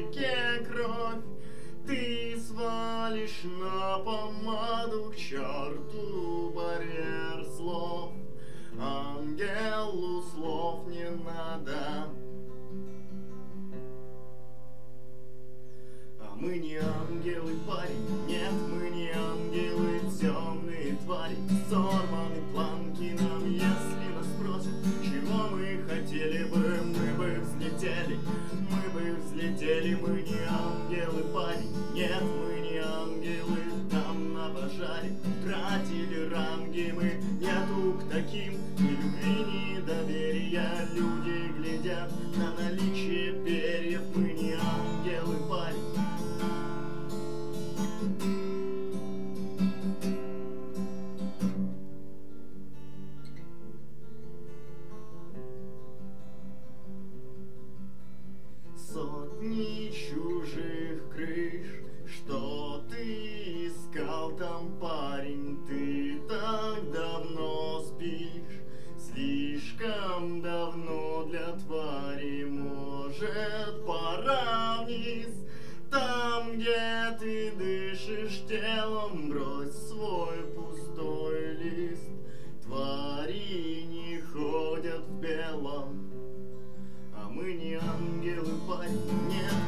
реке кровь ты свалишь на помаду, к черту барьер слов. Ангелу слов не надо. А мы не ангелы, парень, нет, мы не ангелы, темные твари. Сорваны планки нам, если нас спросят, чего мы хотели бы, мы бы взлетели, мы не ангелы, парень, нет, мы не ангелы, там на пожаре тратили ранги мы, нету к таким ни любви, ни доверия, люди глядят на наличие перьев, мы не ангелы, парень. Сотни чужих крыш, что ты искал там, парень, ты так давно спишь, слишком давно для твари, может, пора вниз, там, где ты дышишь телом, брось свой пустой лист, твари не ходят в белом. А мы не ангелы, парень, нет,